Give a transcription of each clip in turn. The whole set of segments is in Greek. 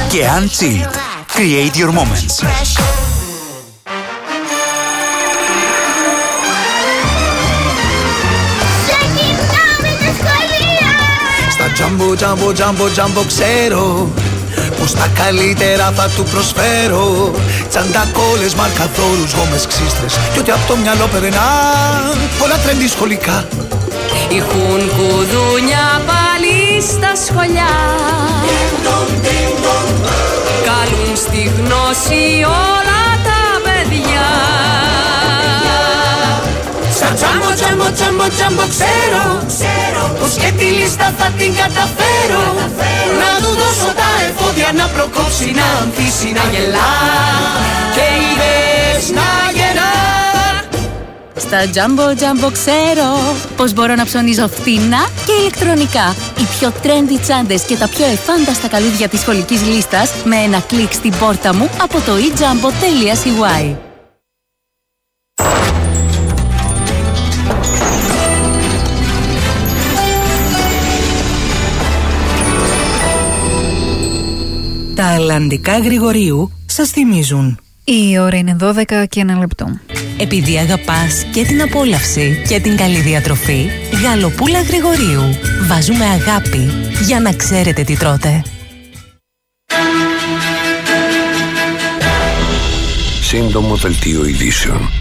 και Unchilled. Create your moments. Στα τζάμπο ξέρω πως τα καλύτερα θα του προσφέρω. Τσαντακόλες, μαρκαδόρους, γόμες, ξύστρες κι ό,τι απ' το μυαλό περνά. Όλα τρέντι σχολικά. Έχουν κουδούνια πάλι στα σχολιά. Καλούν στη γνώση όλα τα παιδιά. Σαν τζάμπο ξέρω πως και τη λίστα θα την καταφέρω. Να του δώσω τα εφόδια να προκόψει, να ανθίσει, να γελά και ιδέες να γεννά. Στα Jumbo ξέρω πως μπορώ να ψωνίζω φθηνά και ηλεκτρονικά. Οι πιο trendy τσάντες και τα πιο εφάνταστα καλούδια της σχολικής λίστας με ένα κλικ στην πόρτα μου από το ejumbo.cy. Τα Ελλαντικά Γρηγορίου σας θυμίζουν. Η ώρα είναι 12 και 1 λεπτό. Επειδή αγαπάς και την απόλαυση και την καλή διατροφή, Γαλοπούλα Γρηγορίου. Βάζουμε αγάπη για να ξέρετε τι τρώτε. Σύντομο δελτίο ειδήσεων.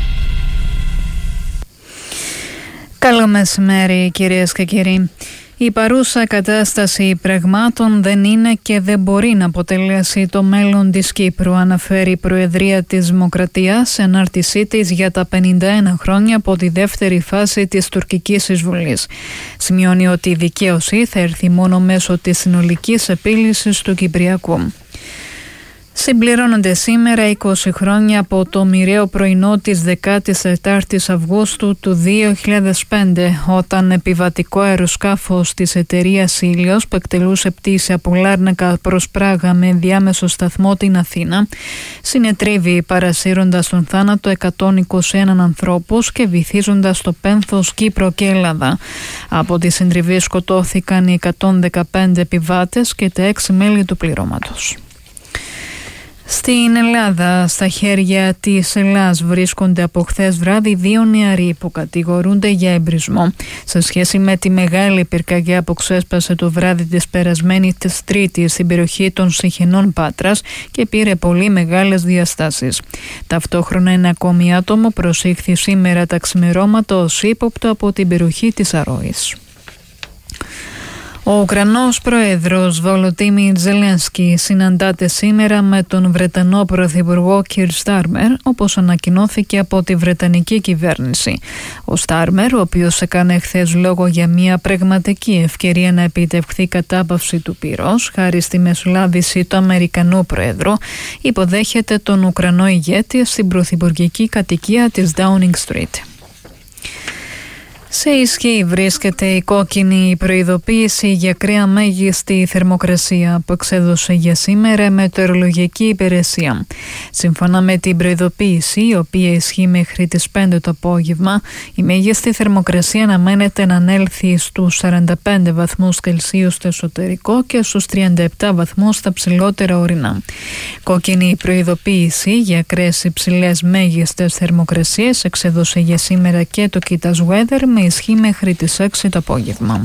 Καλό μεσημέρι, κυρίες και κύριοι. Η παρούσα κατάσταση πραγμάτων δεν είναι και δεν μπορεί να αποτελέσει το μέλλον της Κύπρου, αναφέρει η Προεδρία της Δημοκρατίας σε ανάρτησή της για τα 51 χρόνια από τη δεύτερη φάση της τουρκικής εισβολής. Σημειώνει ότι η δικαίωση θα έρθει μόνο μέσω της συνολικής επίλυσης του Κυπριακού. Συμπληρώνονται σήμερα 20 χρόνια από το μοιραίο πρωινό της 14ης Αυγούστου του 2005, όταν επιβατικό αεροσκάφος της εταιρείας Ήλιος που εκτελούσε πτήση από Λάρνακα προς Πράγα με ενδιάμεσο σταθμό την Αθήνα συνετρίβει παρασύροντας τον θάνατο 121 ανθρώπους και βυθίζοντας το πένθος Κύπρο και Ελλάδα. Από τη συντριβή σκοτώθηκαν οι 115 επιβάτες και τα 6 μέλη του πληρώματος. Στην Ελλάδα, στα χέρια της Ελλάς βρίσκονται από χθες βράδυ 2 νεαροί που κατηγορούνται για εμπρισμό σε σχέση με τη μεγάλη πυρκαγιά που ξέσπασε το βράδυ της περασμένης Τρίτης στην περιοχή των Σιχαινών Πάτρας και πήρε πολύ μεγάλες διαστάσεις. Ταυτόχρονα ένα ακόμη άτομο προσήχθη σήμερα τα ξημερώματα ως ύποπτο από την περιοχή της Αρόης. Ο Ουκρανός πρόεδρος Βολοντίμιρ Ζελένσκι συναντάται σήμερα με τον Βρετανό πρωθυπουργό Κιρ Στάρμερ, όπως ανακοινώθηκε από τη Βρετανική κυβέρνηση. Ο Στάρμερ, ο οποίος έκανε χθες λόγο για μια πραγματική ευκαιρία να επιτευχθεί κατάπαυση του πυρός, χάρη στη μεσολάβηση του Αμερικανού πρόεδρου, υποδέχεται τον Ουκρανό ηγέτη στην πρωθυπουργική κατοικία της Downing Street. Σε ισχύ βρίσκεται η κόκκινη προειδοποίηση για ακραία μέγιστη θερμοκρασία που εξέδωσε για σήμερα η Μετεωρολογική Υπηρεσία. Σύμφωνα με την προειδοποίηση, η οποία ισχύει μέχρι τις 5 το απόγευμα, η μέγιστη θερμοκρασία αναμένεται να ανέλθει στους 45 βαθμούς Κελσίου στο εσωτερικό και στους 37 βαθμούς στα ψηλότερα ορεινά. Κόκκινη προειδοποίηση για ακραίες υψηλές μέγιστες θερμοκρασίες εξέδωσε για σήμερα και το Kitas Weather με ισχύ μέχρι τις 6 το απόγευμα.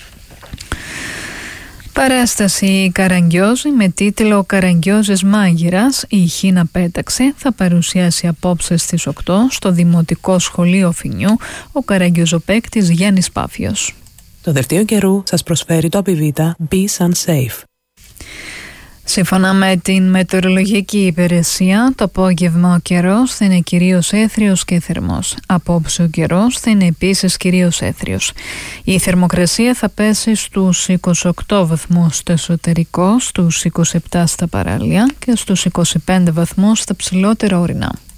Παράσταση Καραγκιόζη με τίτλο «Καραγκιόζης Μάγειρας, η Χίνα πέταξε» θα παρουσιάσει απόψε στις 8 στο Δημοτικό Σχολείο Φινιού ο καραγκιόζοπαίκτης Γιάννης Πάφιος. Το δελτίο καιρού σας προσφέρει το Απιβίτα Be Sunsafe. Σύμφωνα με την Μετεωρολογική Υπηρεσία, το απόγευμα ο καιρός θα είναι κυρίως έθριος και θερμός. Απόψε ο καιρός θα είναι επίσης κυρίως έθριος. Η θερμοκρασία θα πέσει στους 28 βαθμούς στο εσωτερικό, στους 27 στα παράλια και στους 25 βαθμούς στα ψηλότερα ορεινά.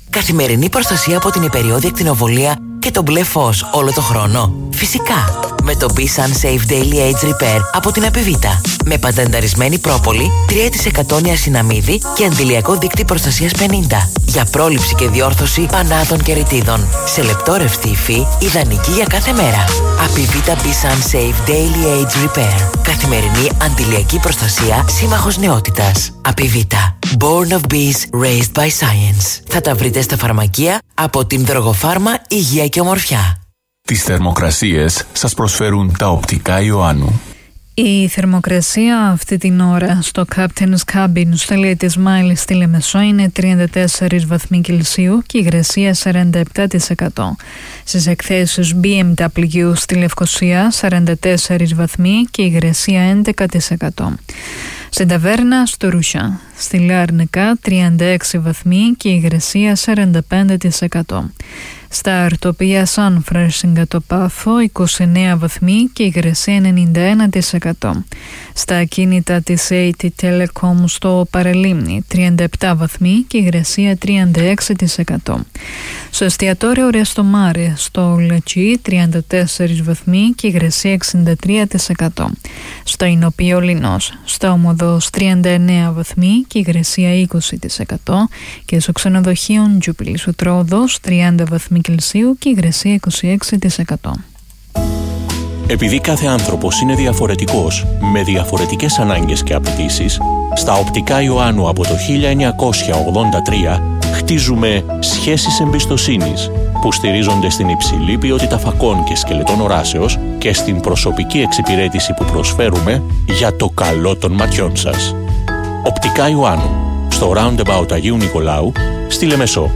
Καθημερινή προστασία από την υπεριώδη ακτινοβολία και το μπλε φως όλο το χρόνο. Φυσικά, με το B-Sun Safe Daily Age Repair από την Apivita. Με πατενταρισμένη πρόπολη, 3% νιασιναμίδι και αντιλιακό δείκτη προστασίας 50. Για πρόληψη και διόρθωση πανάτων και ρητίδων. Σε λεπτόρευστη υφή, ιδανική για κάθε μέρα. Apivita B-Sun Safe Daily Age Repair. Καθημερινή αντιλιακή προστασία, σύμμαχος νεότητας. Apivita. Born of bees, raised by science. Θα τα βρείτε στα φαρμακεία από την Δρογοφάρμα Υγεία και Ομορφιά. Τις θερμοκρασίες σας προσφέρουν τα οπτικά Ιωάννου. Η θερμοκρασία αυτή την ώρα στο Captain's Cabin στο Λιέτης Μάιλ στη Λεμεσό είναι 34 βαθμοί Κελσίου και υγρασία 47%. Στις εκθέσεις BMW στη Λευκοσία 44 βαθμοί και υγρασία 11%. Στην Ταβέρνα στο Ρούσια, στη Λάρνικα 36 βαθμοί και υγρασία 45%. Στα αρτοπία Σάνφρας στην Κατοπάθο 29 βαθμοί και υγρασία 91%. Στα ακίνητα της AT Telecom στο Παραλίμνη 37 βαθμοί και υγρασία 36%. Στο εστιατόριο Ρεστομάρε στο Λατσί 34 βαθμοί και υγρασία 63%. Στο Ινοπείο Λινός στο Ομοδός 39 βαθμοί και υγρασία 20% και στο ξενοδοχείο Τζούπιλης ο Τρόδος 30 βαθμοί Κελσίου και υγρασία 26%. Επειδή κάθε άνθρωπος είναι διαφορετικός, με διαφορετικές ανάγκες και απαιτήσεις, στα οπτικά Ιωάννου από το 1983 χτίζουμε σχέσεις εμπιστοσύνης που στηρίζονται στην υψηλή ποιότητα φακών και σκελετών οράσεως και στην προσωπική εξυπηρέτηση που προσφέρουμε για το καλό των ματιών σας. Οπτικά Ιωάννου, στο Roundabout Αγίου Νικολάου, στη Λεμεσό.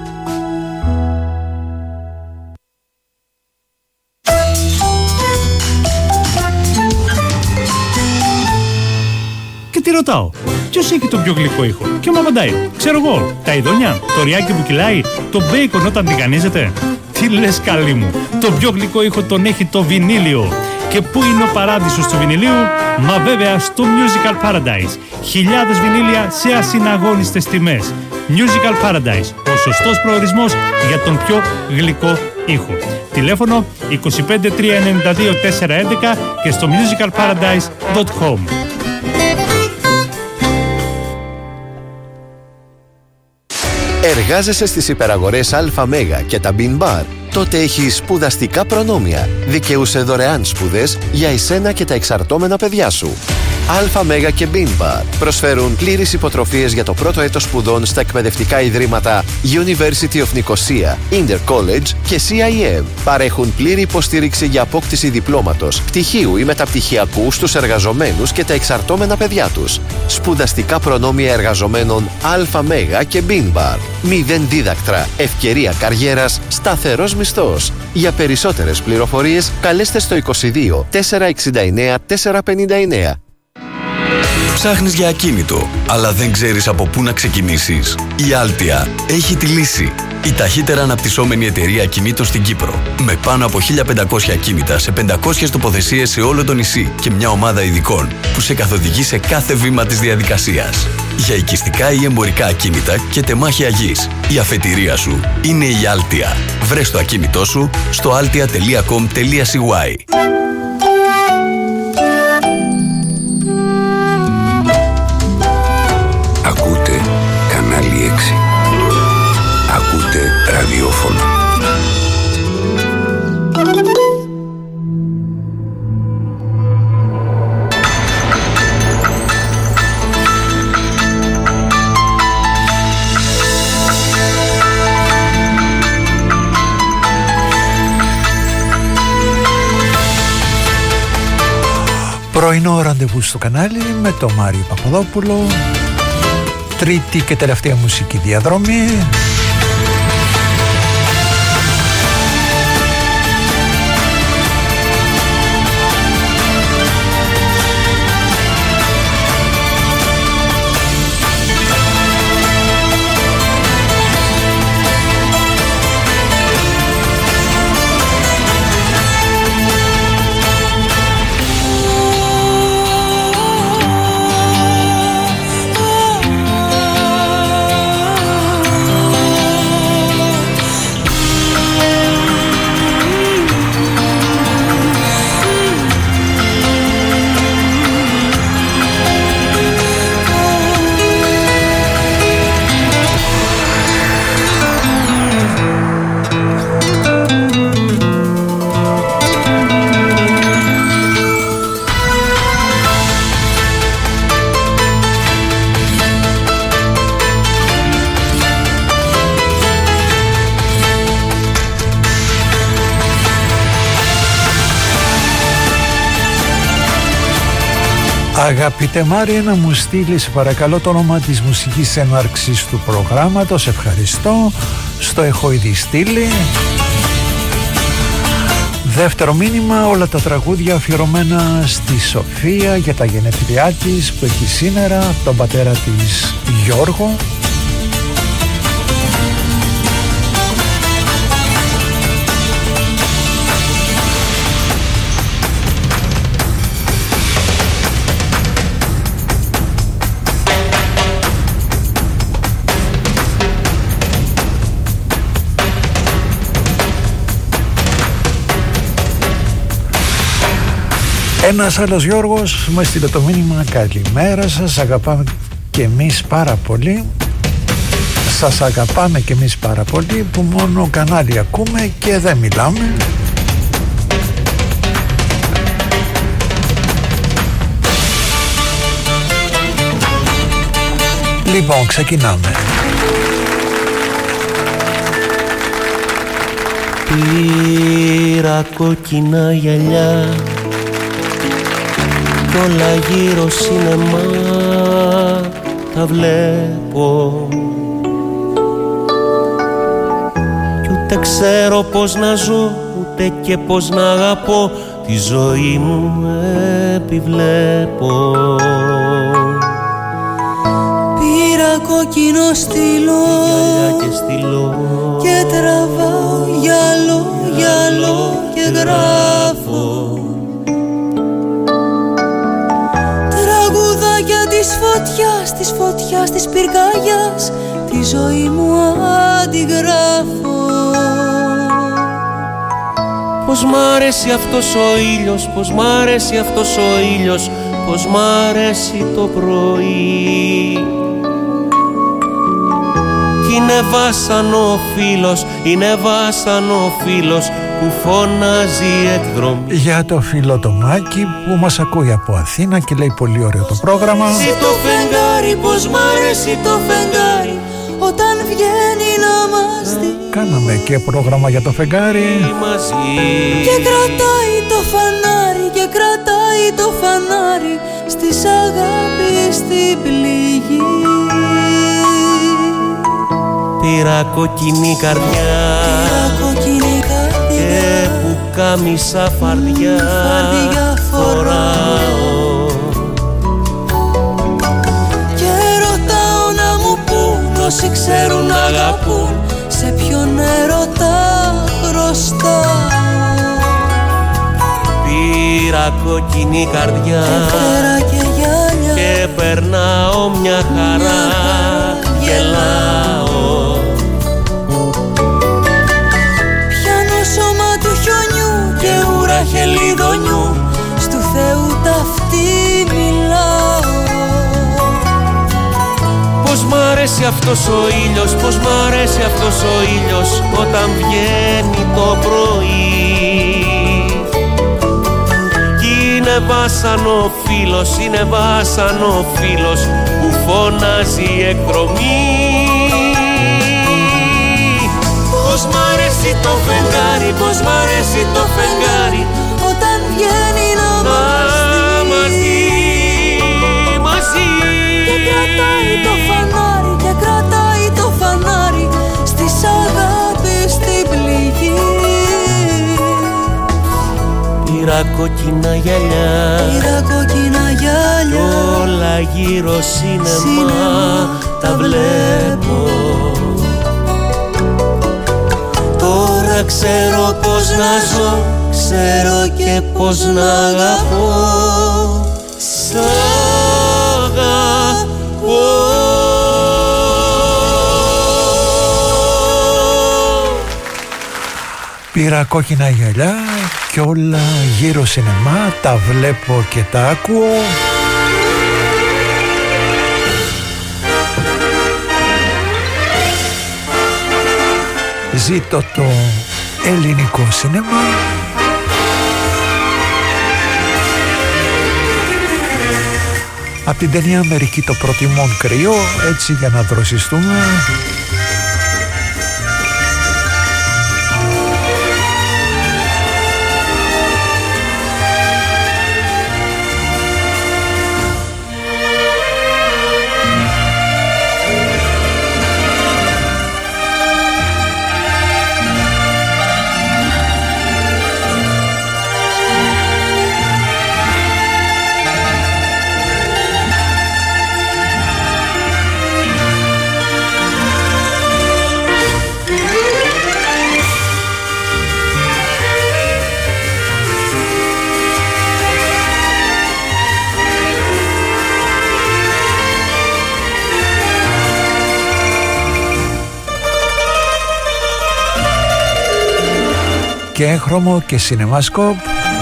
Τι ρωτάω, ποιος έχει τον πιο γλυκό ήχο? Και μου απαντάει, ξέρω εγώ, τα ειδόνια, το ριάκι που κυλάει, το μπέικον όταν τηγανίζεται. Τι λες καλή μου, το πιο γλυκό ήχο τον έχει το βινίλιο. Και πού είναι ο παράδεισος του βινιλίου? Μα βέβαια στο Musical Paradise. Χιλιάδες βινίλια σε ασυναγώνιστες τιμές. Musical Paradise, ο σωστός προορισμός για τον πιο γλυκό ήχο. Τηλέφωνο 25 392 411 και στο musicalparadise.com. Εργάζεσαι στις υπεραγορές ΑΜ και τα Bean Bar? Τότε έχεις σπουδαστικά προνόμια. Δικαιούσε δωρεάν σπουδές για εσένα και τα εξαρτώμενα παιδιά σου. ΑΜ και Bean Bar προσφέρουν πλήρεις υποτροφίες για το πρώτο έτος σπουδών στα εκπαιδευτικά ιδρύματα University of Nicosia, Inter College και CIM. Παρέχουν πλήρη υποστήριξη για απόκτηση διπλώματος, πτυχίου ή μεταπτυχιακού στους εργαζομένους και τα εξαρτώμενα παιδιά τους. Σπουδαστικά προνόμια εργαζομένων ΑΜ και Bean Bar. 0 δίδακτρα, ευκαιρία καριέρας, σταθερός μισθός. Για περισσότερες πληροφορίες καλέστε στο 22 469 459. Ψάχνεις για ακίνητο, αλλά δεν ξέρεις από πού να ξεκινήσεις? Η Altia έχει τη λύση. Η ταχύτερα αναπτυσσόμενη εταιρεία ακινήτων στην Κύπρο. Με πάνω από 1500 ακίνητα σε 500 τοποθεσίες σε όλο το νησί και μια ομάδα ειδικών που σε καθοδηγεί σε κάθε βήμα της διαδικασίας. Για οικιστικά ή εμπορικά ακίνητα και τεμάχια γης, η αφετηρία σου είναι η Altia. Βρες το ακίνητό σου στο altia.com.cy. Ακούτε κανάλι 6. Ακούτε ραδιόφωνο. Πρωινό ραντεβού στο κανάλι με τον Μάριο Παπαδόπουλο. Τρίτη και τελευταία μουσική διαδρομή. Αγαπητέ Μάρια, να μου στείλεις παρακαλώ το όνομα της μουσικής έναρξης του προγράμματος. Ευχαριστώ. Στο έχω ήδη στείλει. Δεύτερο μήνυμα, όλα τα τραγούδια αφιερωμένα στη Σοφία για τα γενέθλιά της που έχει σήμερα, τον πατέρα της Γιώργο. Ένας άλλος Γιώργος μου έστειλε το μήνυμα: καλημέρα σας, αγαπάμε και εμείς πάρα πολύ. Σας αγαπάμε και εμείς πάρα πολύ που μόνο κανάλι ακούμε και δεν μιλάμε. Λοιπόν, ξεκινάμε. Πήρα κόκκινα γυαλιά κι όλα γύρω σινεμά τα βλέπω κι ούτε ξέρω πως να ζω ούτε και πως να αγαπώ, τη ζωή μου επιβλέπω. Πήρα κόκκινο στυλό και τραβάω γυαλό και γράφω τραγουδάκια της φωτιάς, της πυρκαγιάς, τη ζωή μου αντιγράφω. Πως μ' αρέσει αυτός ο ήλιος, πως μ' αρέσει αυτός ο ήλιος, πως μ' αρέσει το πρωί. Είναι βάσανο φίλος, είναι βάσανο φίλος που φωνάζει εκδρομή. Για το φίλο το Μάκη που μας ακούει από Αθήνα και λέει πολύ ωραίο το πρόγραμμα. Το φεγγάρι, πως μ' αρέσει το φεγγάρι όταν βγαίνει να μας δει. Κάναμε και πρόγραμμα για το φεγγάρι μαζί. Και κρατάει το φανάρι, και κρατάει το φανάρι στις αγάπης στην πληγή. Πήρα κόκκινη καρδιά, και που κάμισα φαρδιά φοράω και ρωτάω να μου πούν όσοι ξέρουν να αγαπούν, σε ποιον έρωτα χρωστάω. Πήρα κόκκινη καρδιά και γυάλια και περνάω μια χαρά, γελάω. Πιάνω σώμα του χιονιού και ουρά χελιδονιού, στου Θεού ταυτί μιλάω. Πως μ' αρέσει αυτός ο ήλιος, πως μ' αρέσει αυτός ο ήλιος όταν βγαίνει το πρωί. Κι είναι βάσανο φίλος, είναι βάσανο φίλος που φωνάζει εκδρομή. Πως μ' αρέσει το φεγγάρι, πως μ' αρέσει το φεγγάρι όταν βγαίνει να μας δει μαζί. Και κρατάει το φανάρι, και κρατάει το φανάρι στις αγάπης στην πληγή. Πήρα κόκκινα γυαλιά, πήρα κόκκινα γυαλιά κι όλα γύρω σινεμά τα βλέπω. Τώρα ξέρω πως να ζω, ξέρω και πως να αγαπώ. Σ' αγαπώ. Πήρα κόκκινα γυαλιά κι όλα γύρω σινεμά τα βλέπω και τα ακούω. Ζήτω το ελληνικό σινεμά. Απ' την ταινία Αμερική το προτιμών κρυό, έτσι για να δροσιστούμε. και έγχρωμο και σινεμασκόπ.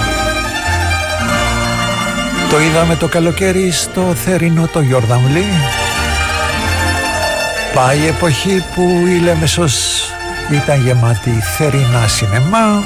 Το είδαμε το καλοκαίρι στο θερινό το Γιορδανλή. Πάει η εποχή που η Λέμεσος ήταν γεμάτη θερινά σινεμά.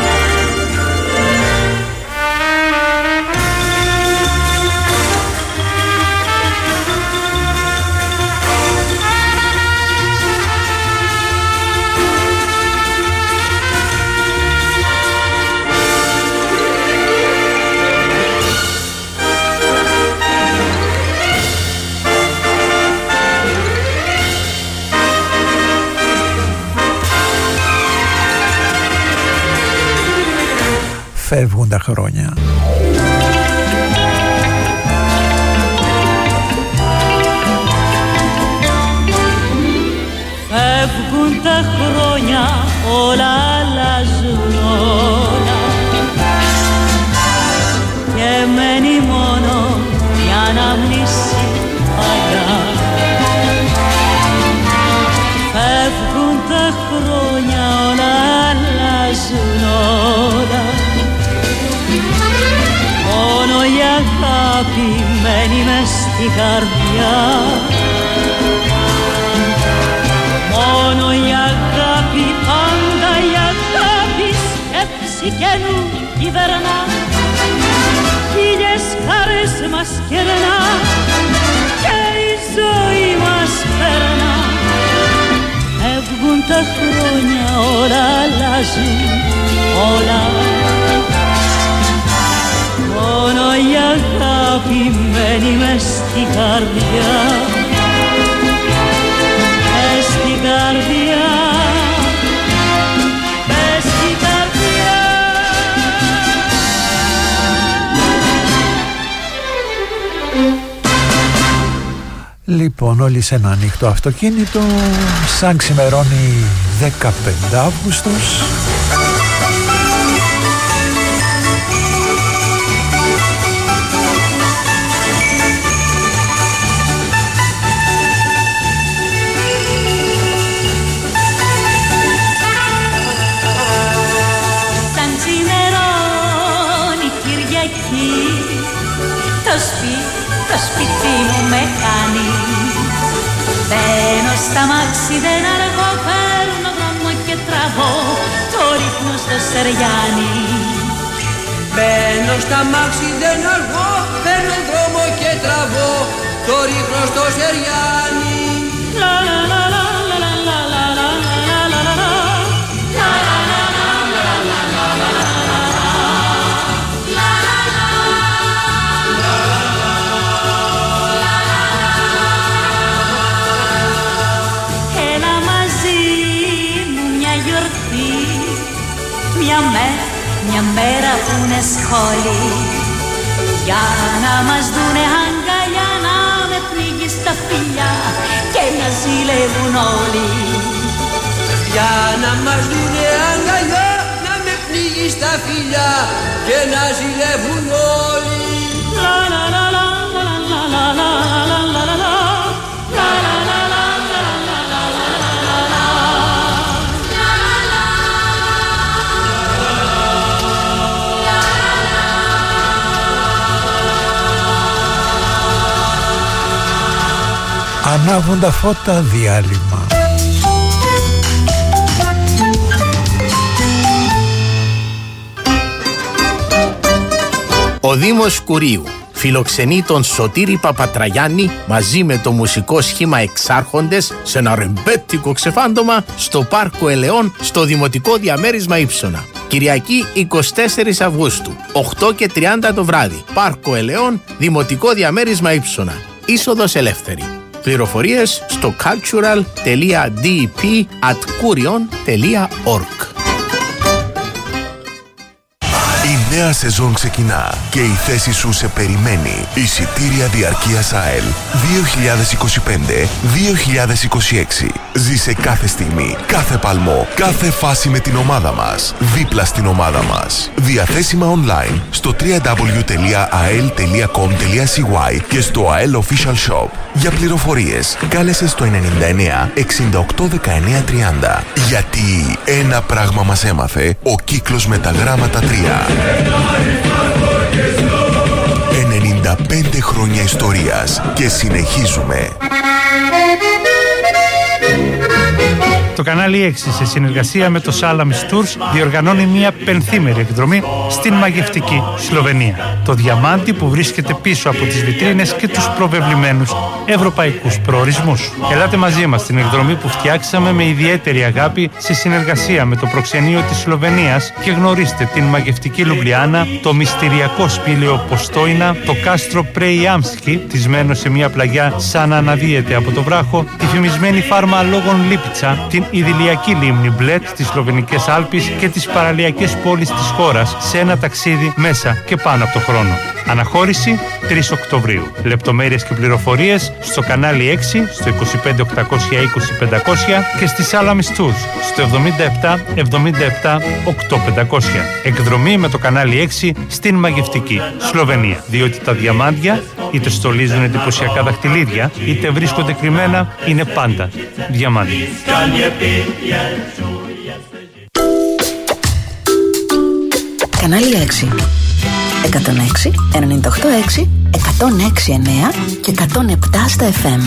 Φεύγουν τα χρόνια. Φεύγουν τα χρόνια, όλα αλλάζουν όλα και μένει μόνο η αναμνήση παλιά. Φεύγουν τα χρόνια, όλα αλλάζουν όλα, μόνο η αγάπη μένει μες στην καρδιά. Μόνο η αγάπη, πάντα η αγάπη, σκέψη καινού κυβερνά, χίλιες χαρές μας κερνά και η ζωή μας περνά. Φεύγουν τα χρόνια, όλα αλλάζουν όλα, μόνο η αγάπη μένει μες στην καρδιά. Μες στην καρδιά, μες στην καρδιά. Λοιπόν, όλοι σε ένα ανοιχτό αυτοκίνητο, σαν ξημερώνει 15 Αύγουστος. Το σπίτι μου με κάνει, μπαίνω στα μάξι, δεν αργώ, παίρνω δρόμο και τραβώ, το ρίχνω στο Σεριάνι. Μπαίνω στα μάξι, δεν αργώ, παίρνω δρόμο και τραβώ, το ρίχνω στο Σεριάνι. Λα λα λα λα λα λα λα λα λα λα λα λα. Μια μέρα που είναι σχόλη, για να μας δουνε αγκαλιά, να με πνίγει στα φιλιά και να ζηλεύουν όλοι. Για να μας δουνε αγκαλιά, να με πνίγει στα φιλιά και να ζηλεύουν όλοι. Λα λα λα λα λα λα λα λα λα λα λα. Ανάβουν τα φώτα, διάλειμμα. Ο Δήμος Κουρίου φιλοξενεί τον Σωτήρη Παπατραγιάννη μαζί με το μουσικό σχήμα Εξάρχοντες σε ένα ρεμπέτικο ξεφάντωμα στο Πάρκο Ελαιών στο Δημοτικό Διαμέρισμα Ύψωνα. Κυριακή 24 Αυγούστου, 8:30 το βράδυ. Πάρκο Ελαιών, Δημοτικό Διαμέρισμα Ύψωνα. Είσοδος ελεύθερη. Πληροφορίες στο cultural.dp@kurion.org. Η νέα σεζόν ξεκινά και η θέση σου σε περιμένει. Εισιτήρια διαρκείας ΑΕΛ 2025-2026. Ζήσε κάθε στιγμή, κάθε παλμό, κάθε φάση με την ομάδα μας. Δίπλα στην ομάδα μας. Διαθέσιμα online στο www.ael.com.cy και στο AEL Official Shop. Για πληροφορίες, κάλεσε στο 99 68 19 30. Γιατί ένα πράγμα μας έμαθε ο κύκλος με τα γράμματα 3. 95 χρόνια ιστορίας και συνεχίζουμε. Το κανάλι 6 σε συνεργασία με το Salamis Tours διοργανώνει μια πενθήμερη εκδρομή στην μαγευτική Σλοβενία. Το διαμάντι που βρίσκεται πίσω από τις βιτρίνες και τους προβεβλημένους ευρωπαϊκούς προορισμούς. Ελάτε μαζί μας στην εκδρομή που φτιάξαμε με ιδιαίτερη αγάπη σε συνεργασία με το προξενείο της Σλοβενίας και γνωρίστε την μαγευτική Λουμπλιάνα, το μυστηριακό σπήλαιο Ποστόινα, το κάστρο Πρεϊάμσκι, τισμένο σε μια πλαγιά σαν να αναδύεται από το βράχο, τη φημισμένη φάρμα λόγων Λίπιτσα, την ιδηλιακή λίμνη Μπλέτ στις Σλοβενικές Άλπεις και τις παραλιακές πόλεις της χώρας σε ένα ταξίδι μέσα και πάνω από το χρόνο. Αναχώρηση 3 Οκτωβρίου. Λεπτομέρειες και πληροφορίες στο κανάλι 6 στο 25 820 500 και στη Salamis Tours στο 77 77 8500. Εκδρομή με το κανάλι 6 στην μαγευτική Σλοβενία. Διότι τα διαμάντια είτε στολίζουν εντυπωσιακά δαχτυλίδια είτε βρίσκονται κρυμμένα, είναι πάντα διαμάντια. Κανάλι 6. 106, 98,6, 106,9 και 107 στα FM.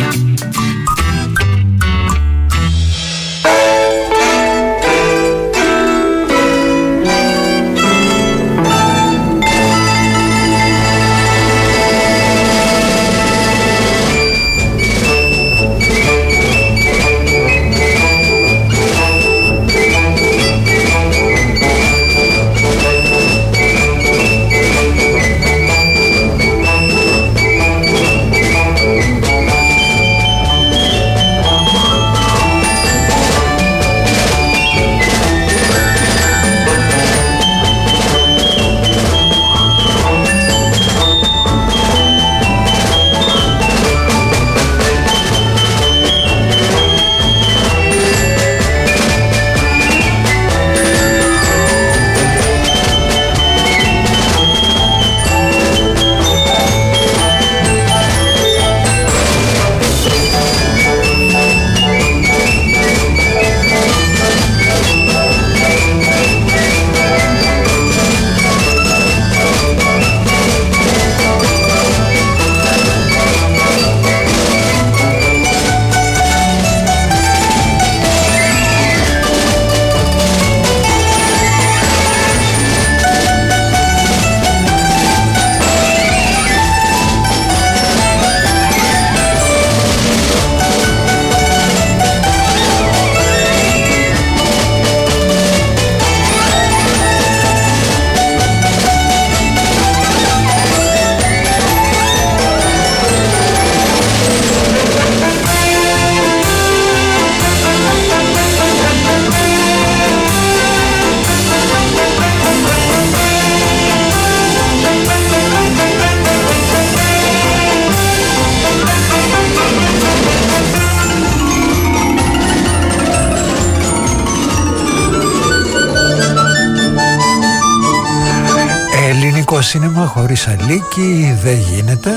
Σίνεμα χωρίς αλίκη δεν γίνεται.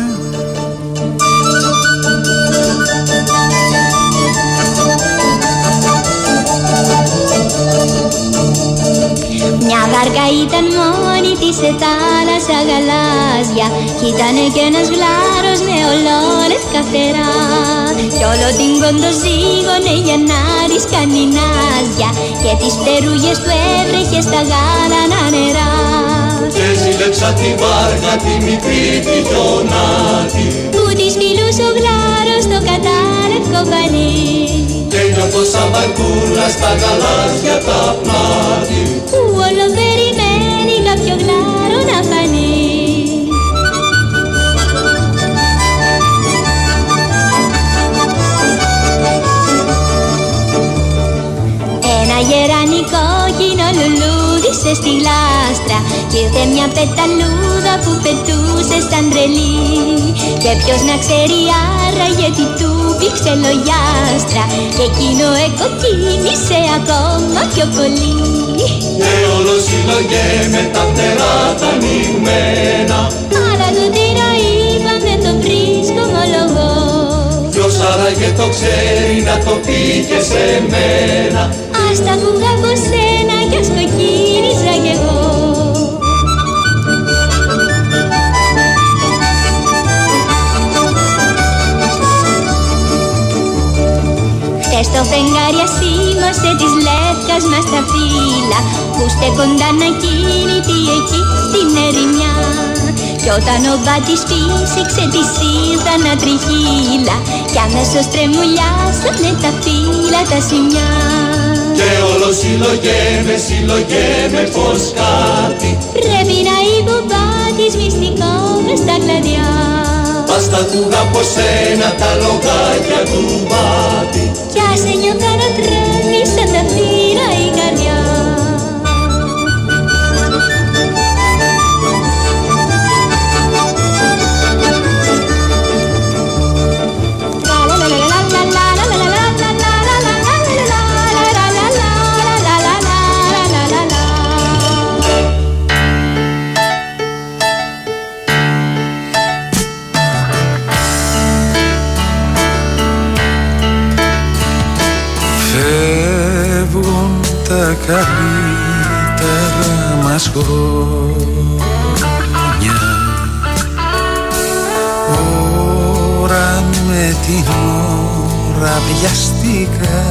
Μια βάρκα ήταν μόνη της σε θάλασσα γαλάζια κι ήτανε κι ένας γλάρος με ολόλευκα φτερά κι όλο την κοντοζύγωνε για να της κάνει νάζια και τις φτερούγες του έβρεχε στα γάλανα νερά. Και ζήλεψα τη βάρκα τη μικρή τη γιονάτη που της φιλούσε ο γλάρος το κατάλευκο πανί και νιώθω σαν βαρκούλα στα γαλάζια τα πνάτη που όλο περιμένει κάποιο γλάρο να φανεί. Ένα γερανικό κοινό λουλούδι πετούσε στη γλάστρα. Κι ήρθε μια πεταλούδα που πετούσε σαν τρελή. Και ποιος να ξέρει άραγε τι του πήξε λογιάστρα. Και εκείνο εκοκίνησε ακόμα πιο πολύ. Και όλο συλλογέμαι τα φτερά τα ανοιγμένα. Αλλά του τι να είπα δεν το βρίσκω ομολογώ. Ποιος άραγε το ξέρει να το πει και σε μένα. Ας τα βγω από σένα κι ας κοκκίνησα κι εγώ. Χτες το φεγγάρι ασήμωσε της Λεύκας μας τα φύλλα που στέκονταν ακίνητοι εκεί στην ερημιά. Κι όταν ο μπάτης φύσηξε της ήρθαν τριχύλα κι αμέσως τρεμουλιάσανε τα φύλλα τα σημιά. Και όλο συλλογέμαι πως κάτι πρέπει να είπε ο μπάτης μυστικό μες στα κλαδιά. Ας τα ακούγα από σένα τα λογάκια του μπάτη. Κι ας ένιωθα να τρέμει σαν τα φύλλα η καρδιά. Τα καλύτερα μας χρόνια, ώρα με την ώρα βιαστικά.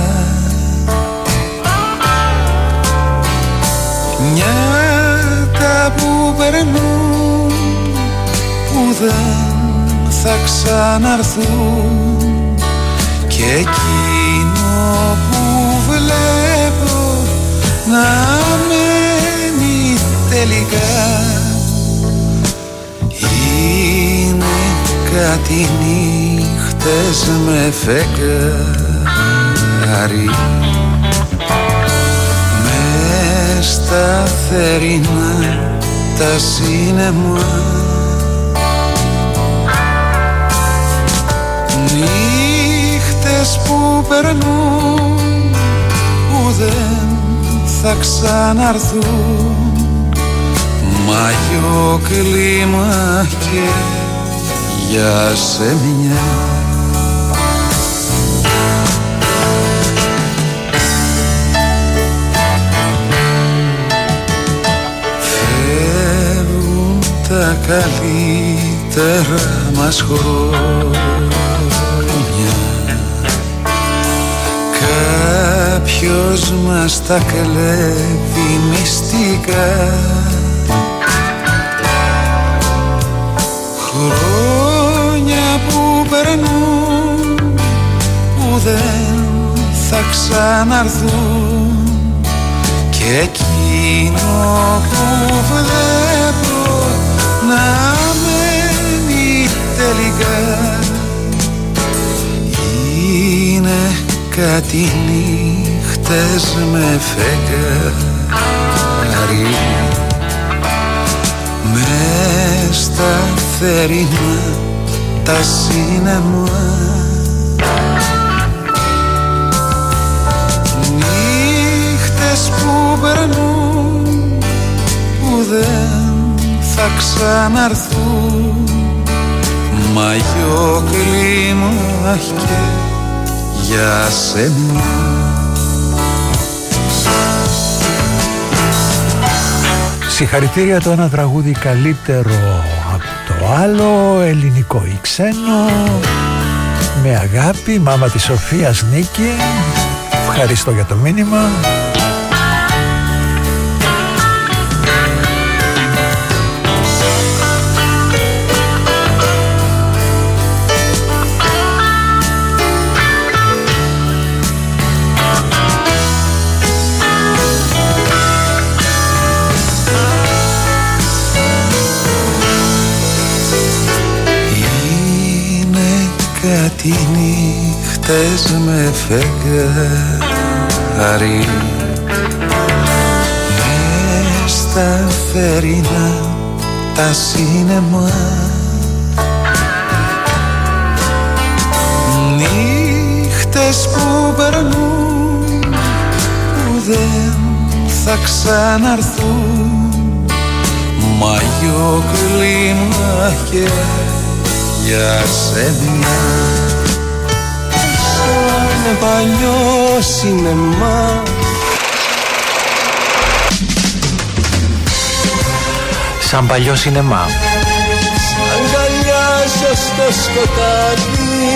Νιάτα που περνούν που δεν θα ξαναρθούν και εκείνο που βλέπω να μένει τελικά είναι κάτι νύχτες με φεγγάρι μες στα θερινά τα σίνεμα. Νύχτες που περνούν που δεν θα ξαναρθούν, μαγιό κλίμα και για σεμιά. Φεύγουν τα καλύτερα μας χρόνια, κάποιος μας τα κλέβει μυστικά. Χρόνια που περνούν που δεν θα ξαναρθούν και εκείνο που βλέπω να μένει τελικά είναι κάτι νύχτες με φεγγάρι μες στα θερινά τα σίνεμα. Νύχτες που περνούν που δεν θα ξαναρθούν, μαγιό κλίμα και για σεμιά. Συγχαρητήρια, το ένα τραγούδι καλύτερο από το άλλο, ελληνικό ή ξένο, με αγάπη, μάμα της Σοφίας Νίκη. Ευχαριστώ για το μήνυμα. Κάτι νύχτες με φεγγάρι μες στα θερινά τα σίνεμα, νύχτες που περνούν που δεν θα ξαναρθούν, μαγιό κλίμα και για σένα. Σαν παλιό σινεμά, σαν παλιό σινεμά, αγκαλιάζω στο σκοτάδι,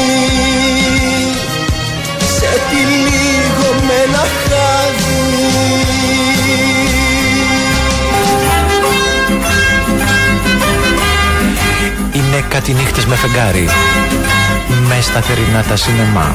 σε τυλίγω με ένα χάδι. Είναι κάτι νύχτες με φεγγάρι, μες στα θερινά τα σινεμά.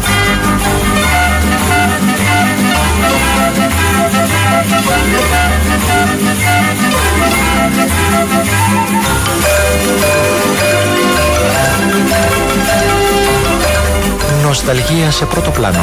Νοσταλγία σε πρώτο πλάνο.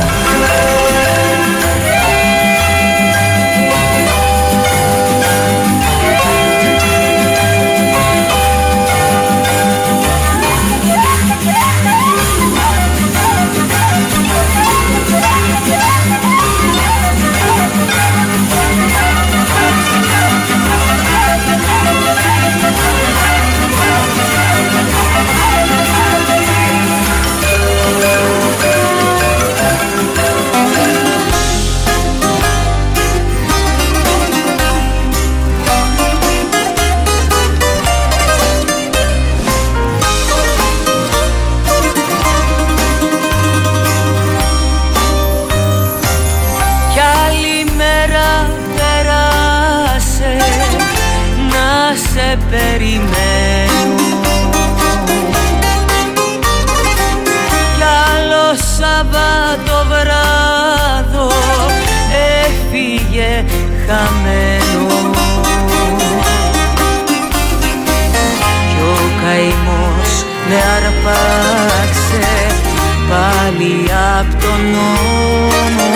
Περιμένω κι άλλο Σαββατοβράδο έφυγε χαμένο κι ο καημός με αρπάξε πάλι απ' τον νόμο.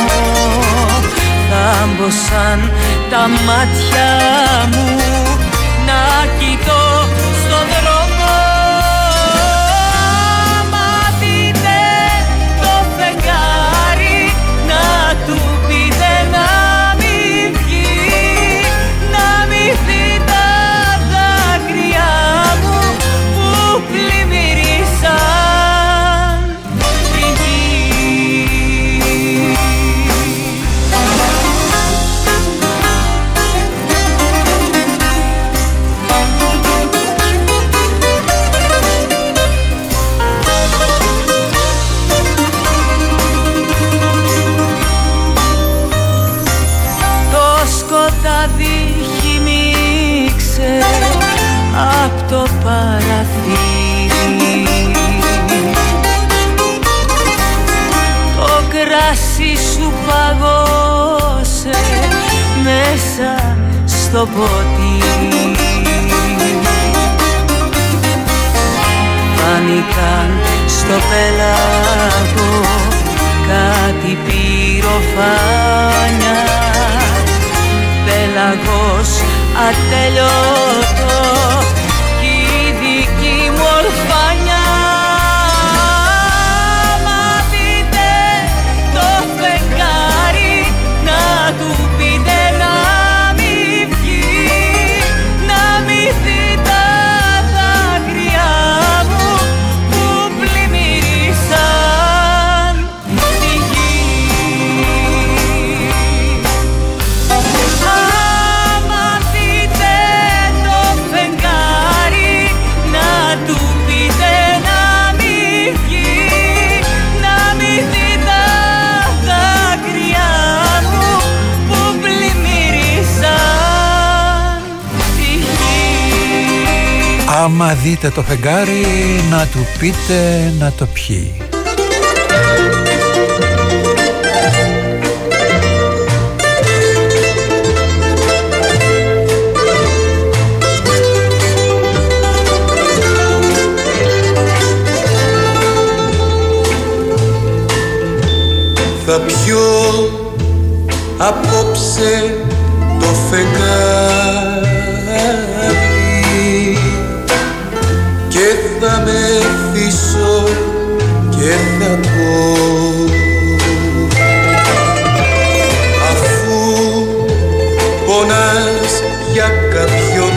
Θάμποσαν τα μάτια μου να κοιτώ στον δρόμο. Άμα δείτε το φεγγάρι να του πείτε να μην βγει, να μην δει τα δάκρυα μου που πλημμύρισαν τη γη. Απ' το παραθύρι το κράσι σου παγώσε μέσα στο ποτήρι. Φάνηκαν στο πέλαγο κάτι πυροφάνια, πέλαγος ατέλειωτο κι η δική μου ορφάνια. Μα δείτε το φεγγάρι να του πείτε να μην βγει, να μην δει τα δάκρυα μου που πλημμύρισαν τη γη. Άμα δείτε το φεγγάρι να του πείτε να το πιει. Θα πιω απόψε το φεγγάρι θα μεθύσω και θα πω, αφού πονάς για κάποιον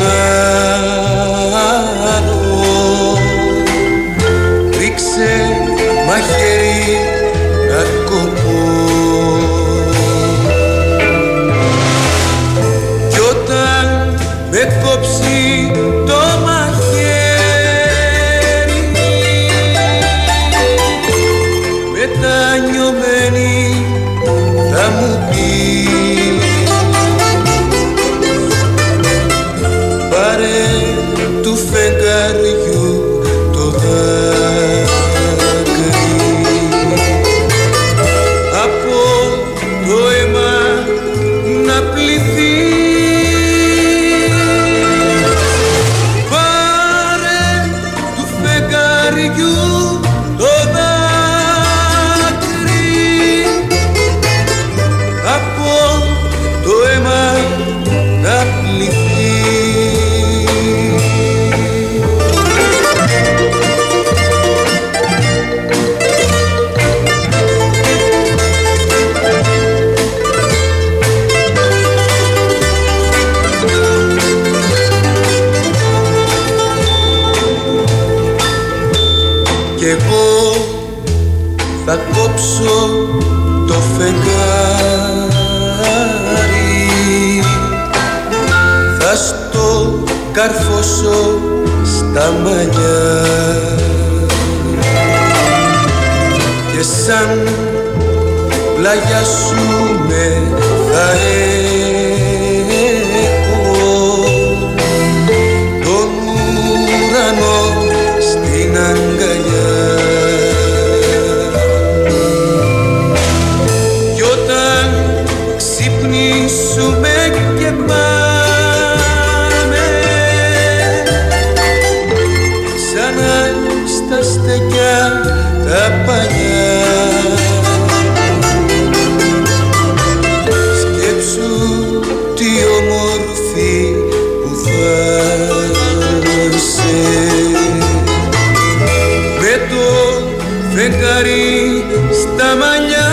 άλλο, ρίξε μαχαίρι να κοπώ. Κι όταν με κόψει το μαχαίρι, μετανιωμένη θα μου πει, πάρε του φεγγαριού το δάκρυ, από το αίμα να πληθεί. Πάρε του φεγγαριού το δάκρυ, από το αίμα να πληθεί. Κι εγώ θα κόψω το φεγγάρι, θα στο καρφώσω στα μαλλιά και σαν πλάγια σου με θα έχω τον ουρανό στην αγκαλιά. Κι όταν ξυπνήσουμε και πάμε ξανά στα στεκιά τα παλιά, σκέψου τι όμορφη που θα είσαι, με το φεγγάρι στα μαλλιά.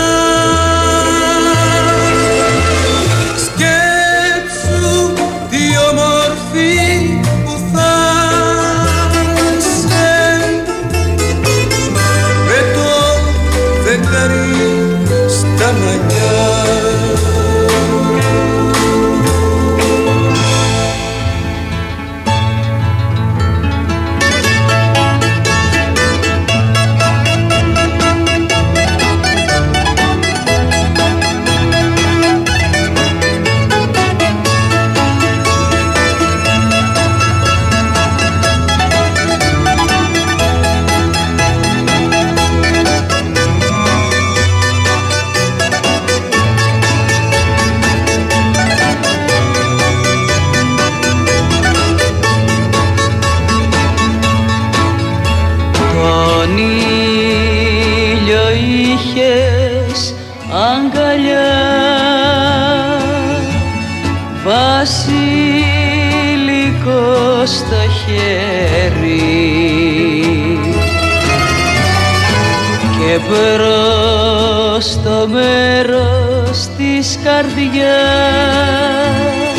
Σκέψου τι όμορφη που θα είσαι, με το φεγγάρι στα μαλλιά. Τον ήλιο είχες αγκαλιά, βασιλικό στο χέρι και μπρος στο μέρος της καρδιάς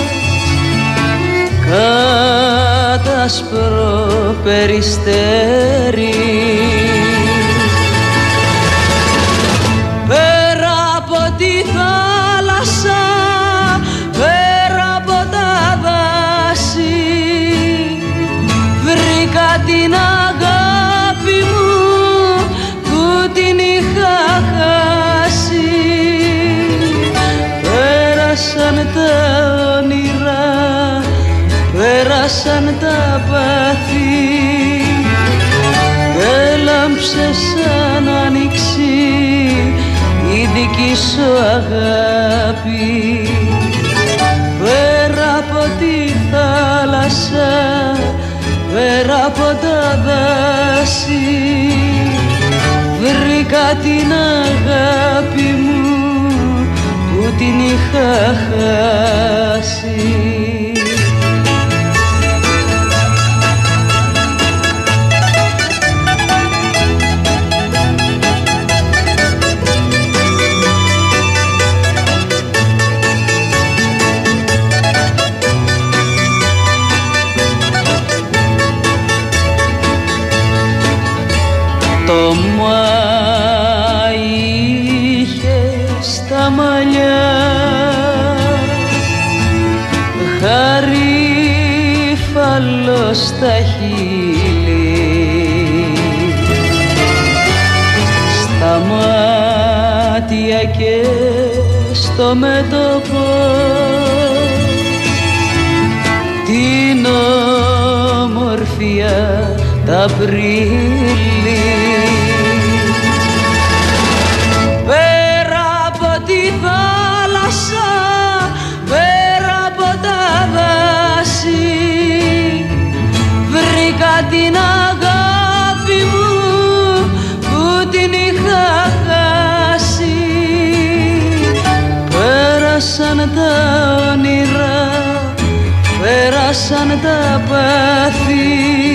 κάτασπρο περιστέρι. Πέρα από τη θάλασσα, πέρα από τα δάση, βρήκα την αγάπη μου που την είχα χάσει. Πέρασαν τα όνειρα, πέρασαν τα πάθη, έλαμψε σαν άνοιξη η δική σου αγάπη. Πέρα από τη θάλασσα, πέρα από τα δάση, βρήκα την αγάπη μου που την είχα χάσει. στα χείλη, στα μάτια και στο μέτωπο την ομορφιά τα Απρίλη. Πέρα από τη θάλασσα, πέρα από τα δάση, βρήκα την αγάπη μου που την είχα χάσει. Πέρασαν τα όνειρα, πέρασαν τα πάθη,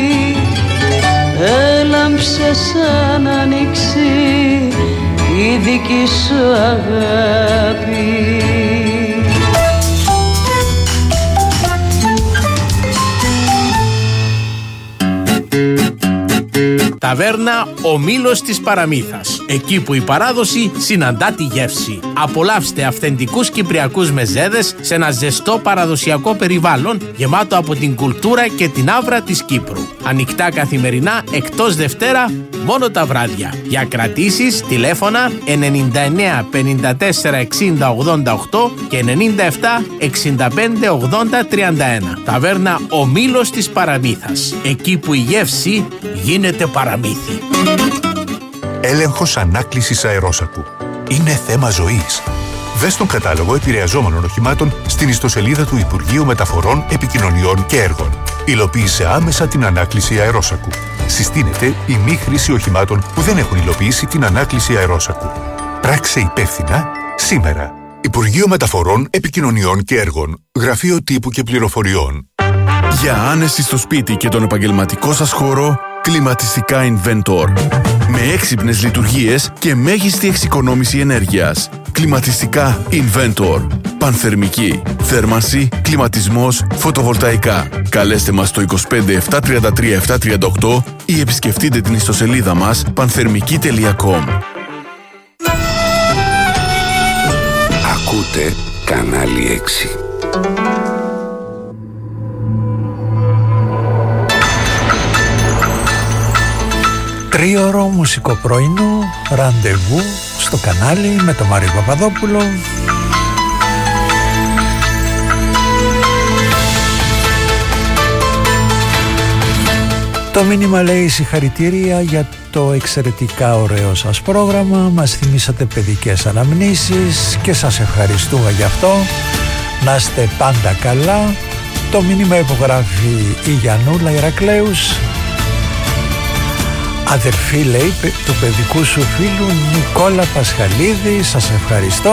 έλαμψε σαν άνοιξη η δική σου αγάπη. Ταβέρνα Ο Μήλος της Παραμύθας. Εκεί που η παράδοση συναντά τη γεύση. Απολαύστε αυθεντικούς κυπριακούς μεζέδες σε ένα ζεστό παραδοσιακό περιβάλλον γεμάτο από την κουλτούρα και την άβρα της Κύπρου. Ανοιχτά καθημερινά εκτός Δευτέρα μόνο τα βράδια. Για κρατήσεις τηλέφωνα 99 54 60 88 και 97 65 80 31. Ταβέρνα Ο Μήλος της Παραμύθας. Εκεί που η γεύση γίνεται παραμύθι. Έλεγχος ανάκλησης αερόσακου. Είναι θέμα ζωής. Δες τον κατάλογο επηρεαζόμενων οχημάτων στην ιστοσελίδα του Υπουργείου Μεταφορών, Επικοινωνιών και Έργων. Υλοποίησε άμεσα την ανάκληση αερόσακου. Συστήνεται η μη χρήση οχημάτων που δεν έχουν υλοποιήσει την ανάκληση αερόσακου. Πράξε υπεύθυνα σήμερα. Υπουργείο Μεταφορών, Επικοινωνιών και Έργων. Γραφείο Τύπου και Πληροφοριών. Για άνεση στο σπίτι και τον επαγγελματικό σας χώρο, κλιματιστικά Inventor. Με έξυπνες λειτουργίες και μέγιστη εξοικονόμηση ενέργειας. Κλιματιστικά Inventor. Πανθερμική, θέρμανση, κλιματισμός, φωτοβολταϊκά. Καλέστε μας στο 25 733 738 ή επισκεφτείτε την ιστοσελίδα μας πανθερμική.com. Ακούτε Κανάλι 6. Τρίωρο μουσικό πρωινό, ραντεβού στο κανάλι με τον Μάριο Παπαδόπουλο. Το μήνυμα λέει συγχαρητήρια για το εξαιρετικά ωραίο σας πρόγραμμα. Μας θυμήσατε παιδικές αναμνήσεις και σας ευχαριστούμε γι' αυτό. Να είστε πάντα καλά. Το μήνυμα υπογράφει η Γιαννούλα Ηρακλέους, αδερφή λέει του παιδικού σου φίλου Νικόλα Πασχαλίδη. Σας ευχαριστώ.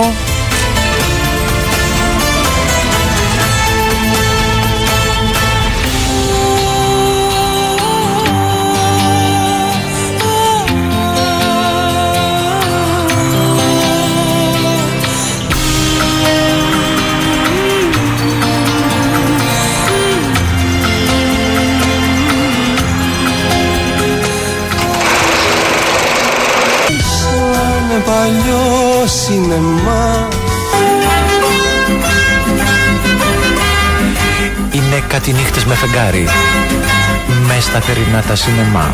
Παλιό σινεμά. Είναι κάτι νύχτες με φεγγάρι, μες στα θερινά τα σινεμά.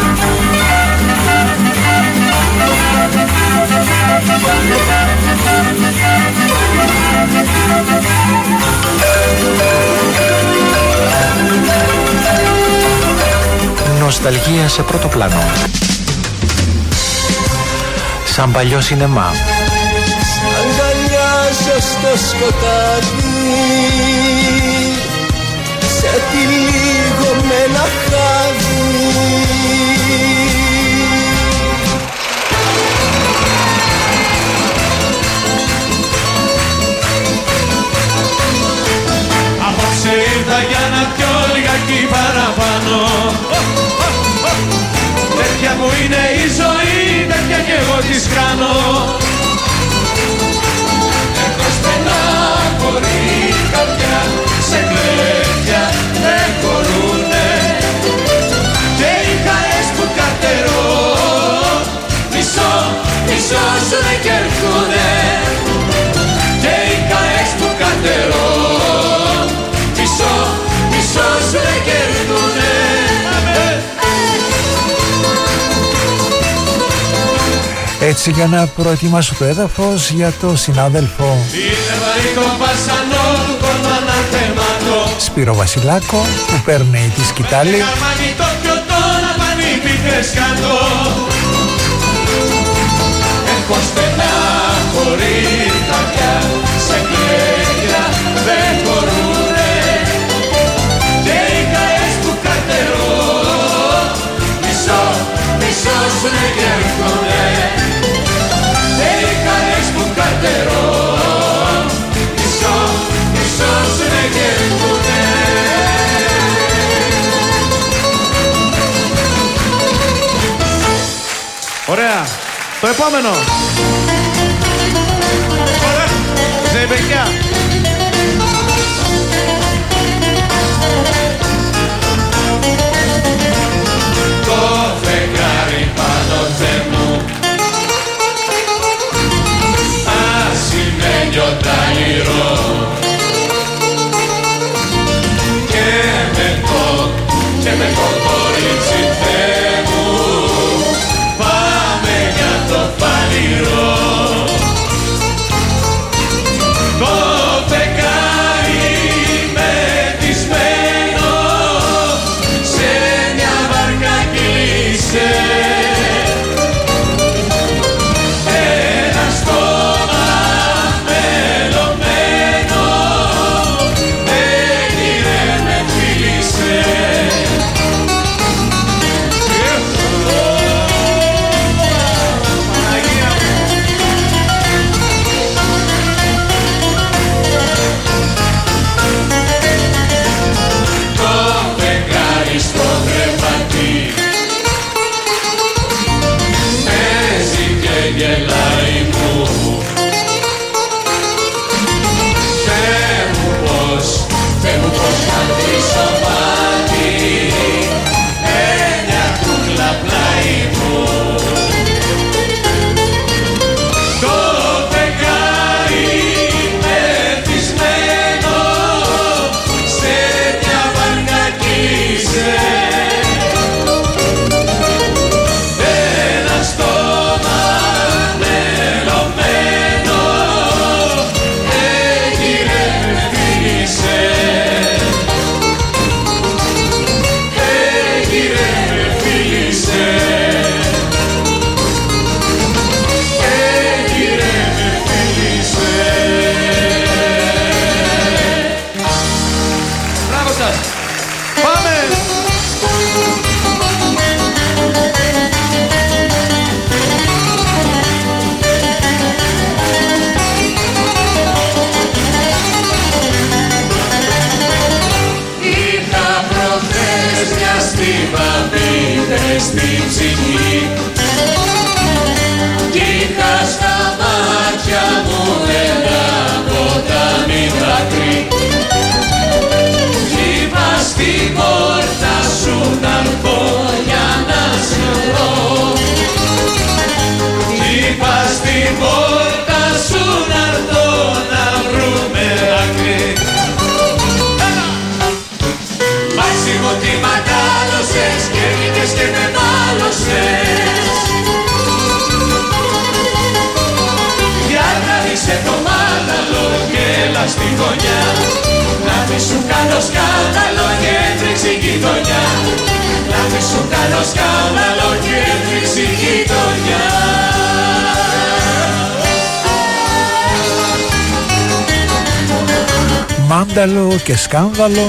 Νοσταλγία σε πρώτο πλάνο. Σαν παλιό σινεμά. Αγκαλιάζω στο σκοτάδι, σε τυλίγω με ένα χάδι. Απόψε ήρθα για να πιω λιγάκι παραπάνω. Τέτοια μου είναι η ζωή, τέτοια κι εγώ της κάνω. Έχω στενάχωρη καρδιά, σε κλέφτια δεν χωρούνε. Και οι χαρές που καρτερώ, μισό, μισό σου δεν κερδούνε. Και οι χαρές που καρτερώ, μισό, μισό σου δεν κερδούνε. Έτσι για να προετοιμάσω το έδαφος για το συνάδελφο Σπύρο Βασιλάκο που παίρνει τη σκητάλη. Έχω στενάχωρη καρδιά, σε κλαίγια δεν χωρούνε και οι καρές που καρτερώ μισό σου ναι και έρχουνε και οι καρές που καρτερώ μισό σου ναι και έρχουνε. Ωραία. Το επόμενο. Ωραία. Σε παιδιά. Το φεγγάρι πάνω μου ασημένιο ταλιρό και με το κορίτσι Θεέ μου πάμε για το παλιρό. Το φεγγάρι μεθυσμένο σε μια βάρκα κλείσε ένα στόμα μελωμένο έγινε με φίλησε. Γελάει μου Θεέ μου πως να ντύσω μάτι μια κούκλα πλάι μου. Το φεγγάρι μεθυσμένο σε μια βάρκα κλείσε ένα στόμα στην ψυχή κι είχα στα μάτια μου ένα ποτάμι δάκρυ κι είπα στην πόρτα σου να έρθω για να σε βρω κι είπα στην πόρτα σου να έρθω να βρούμε άκρη. Μάξιμο τι μαντάλωσες και βγήκες και με μάλωσες για τραβήξε το μάνταλο και έλα στη γωνιά να μη σου κάνω σκάνδαλο και έτρεξε η γειτονιά να μη σου κάνω σκάνδαλο και έτρεξε η γειτονιά. Μάνταλο και σκάνδαλο.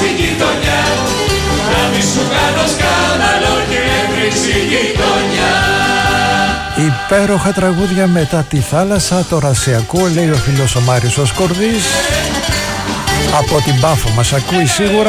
η γειτονιά. Να μη σου κάνω σκάνδαλο και έτρεξε η γειτονιά. Υπέροχα τραγούδια μετά τη θάλασσα, το ρασιακό, λέει ο φίλος ο Μάριος ο Σκορδής. Από την Πάφο μας ακούει σίγουρα.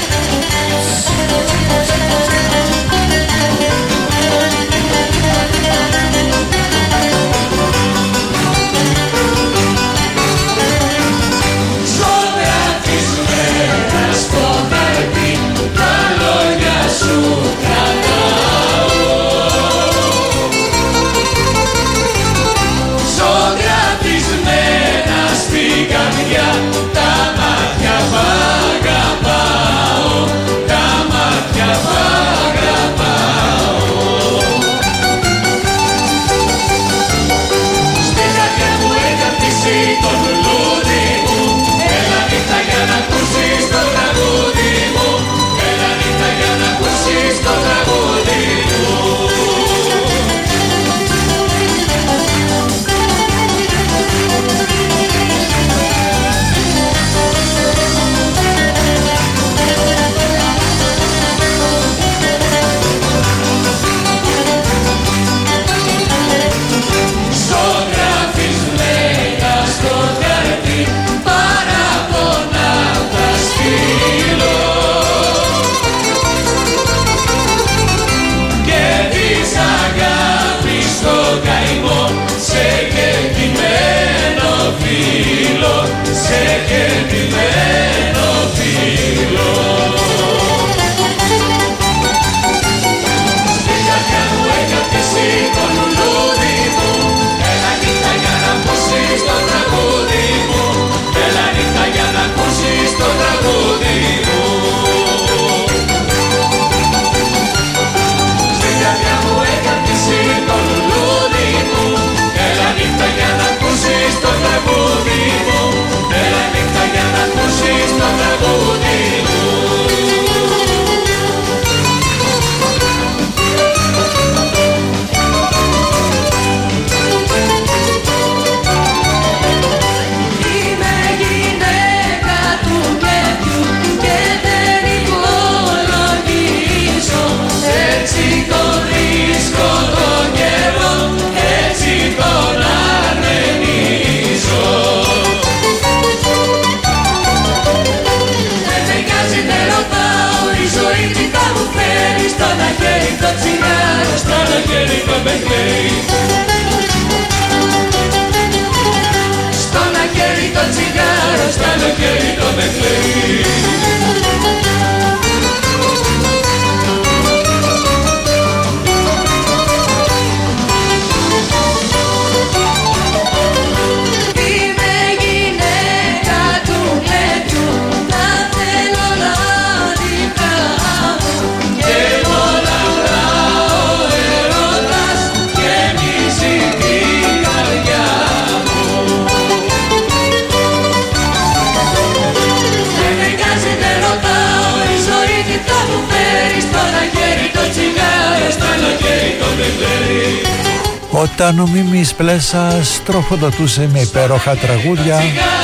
Όταν ο Μίμης Πλέσας τροφοδοτούσε με υπέροχα τραγούδια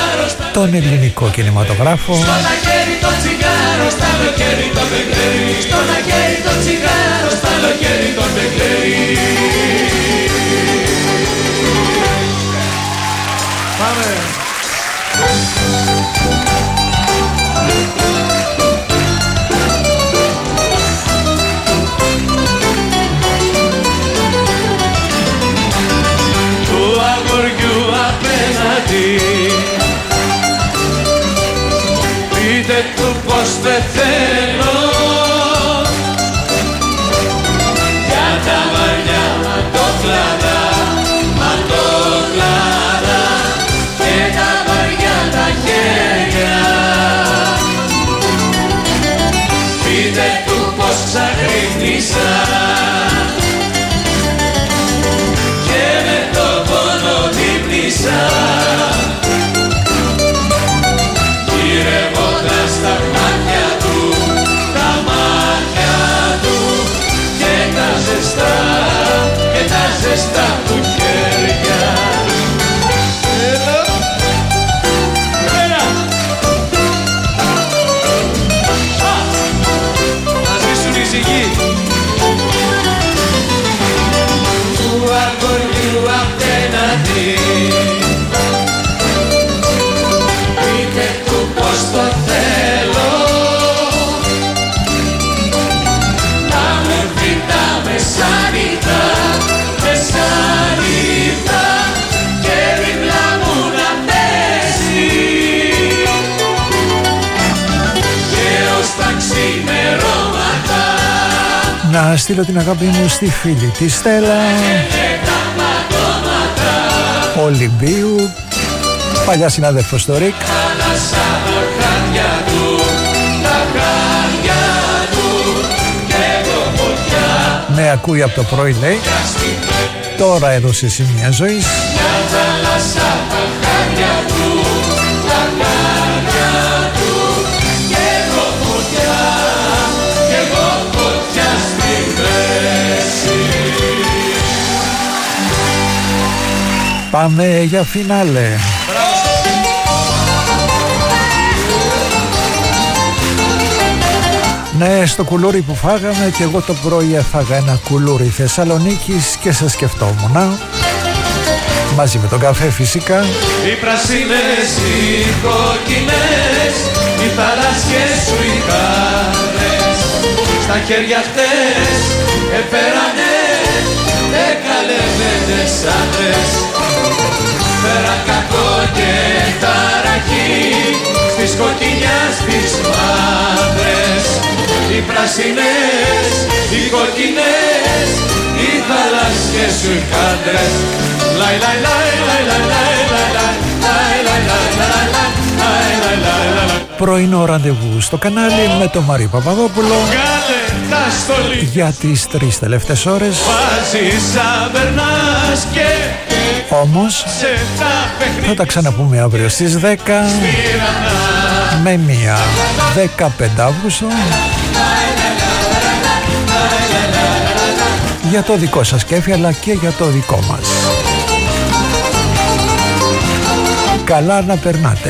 τον ελληνικό κινηματογράφο. Στο χέρι το τσιγάρο, στο χέρι το μπεκλέρι. Στο χέρι το τσιγάρο, στο χέρι το μπεκλέρι. Πάμε. Πείτε του πως πεθαίνω για τα βαριά ματόκλαδα, ματόκλαδα και τα βαριά τα χέρια. Πείτε του πως ξαγρύπνησα και με το πόνο δείπνησα. Τα μάτια του, τα Να στείλω την αγάπη μου στη φίλη τη Στέλλα Ολυμπίου, παλιά συνάδελφος στο ΡΙΚ. Με ακούει από το πρωί, λέει. Τώρα έδωσε σημεία ζωής. Πάμε για φινάλε. Ναι, στο κουλούρι που φάγαμε και εγώ το πρωί έφαγα ένα κουλούρι Θεσσαλονίκης και σε σκεφτόμουν. Μαζί με τον καφέ φυσικά. Οι πρασίνες, οι κόκκινες, οι θαλάσσιες σου οι χάρες. Στα χέρια χτες έφερανε 10 λεβέντες άντρες. Φέραν κακό και ταραχή στις σκοτεινιάς τις μαύρες. Οι πρασινές, οι κοκκινές, οι θαλάσσιες σου οι χάντρες. Λαϊ λαϊ λαϊ λαϊ λαϊ λαϊ λαϊ λαϊ λαϊ λαϊ λαϊ. Πρωινό ραντεβού στο κανάλι με τον Μαρή Παπαδόπουλο για τις 3 τελευταίες ώρες. Όμως θα τα ξαναπούμε αύριο στις 10 με μία 15 Αύγουστο για το δικό σας κέφι αλλά και για το δικό μας. Καλά να περνάτε.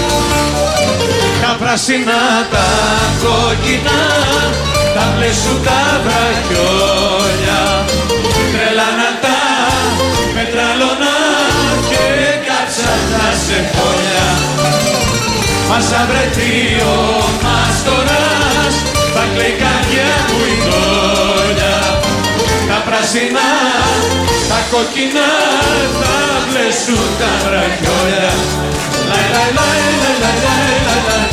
Τα πράσινα, τα κόκκινα, τα μπλε σου τα βραχιόλια. Τρελάνα τα μετραλώνα και κάψαν τα σεφόλια. Μας αβρεθεί ο μάστορας, τα κλαίει καρδιά μου η δόλια. Τα πράσινα, τα κόκκινα, τα μπλε σου τα βραχιόλια. Λαϊ λαϊ λαϊ λαϊ λαϊ λαϊ.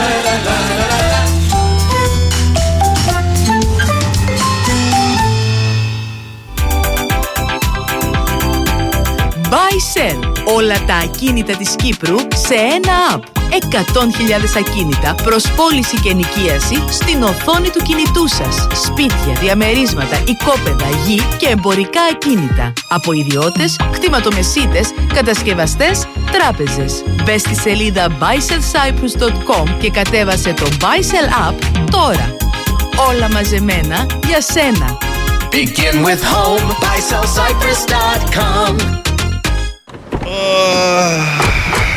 Buy-sell. Όλα τα ακίνητα της Κύπρου σε ένα app. 100.000 ακίνητα προς πώληση και ενοικίαση στην οθόνη του κινητού σας. Σπίτια, διαμερίσματα, οικόπεδα, γη και εμπορικά ακίνητα. Από ιδιώτες, κτηματομεσίτες, κατασκευαστές, τράπεζες. Μπες στη σελίδα buysellcyprus.com και κατέβασε το Buy-sell app τώρα. Όλα μαζεμένα για σένα. Begin with home, buysellcyprus.com.